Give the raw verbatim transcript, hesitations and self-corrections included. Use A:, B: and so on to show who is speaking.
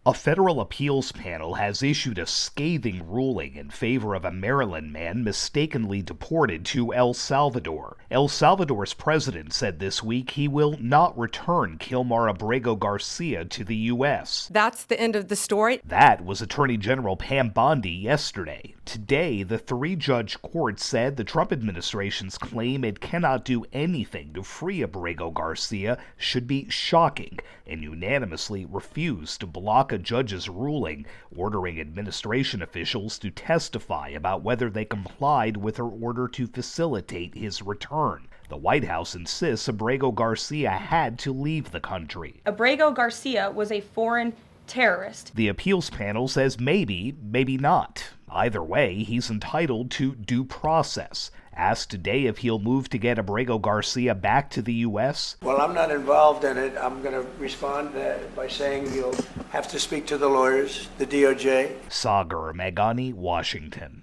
A: A federal appeals panel has issued a scathing ruling in favor of a Maryland man mistakenly deported to El Salvador. El Salvador's president said this week he will not return Kilmar Abrego Garcia to the U S.
B: That's the end of the story.
A: That was Attorney General Pam Bondi yesterday. Today, the three-judge court said the Trump administration's claim it cannot do anything to free Abrego Garcia should be shocking, and unanimously refused to block a judge's ruling ordering administration officials to testify about whether they complied with her order to facilitate his return. The White House insists Abrego Garcia had to leave the country.
C: Abrego Garcia was a foreign terrorist.
A: The appeals panel says maybe, maybe not. Either way, he's entitled to due process. Asked today if he'll move to get Abrego Garcia back to the U S.
D: Well, I'm not involved in it. I'm going to respond uh, by saying you'll have to speak to the lawyers, the D O J.
A: Sagar Meghani, Washington.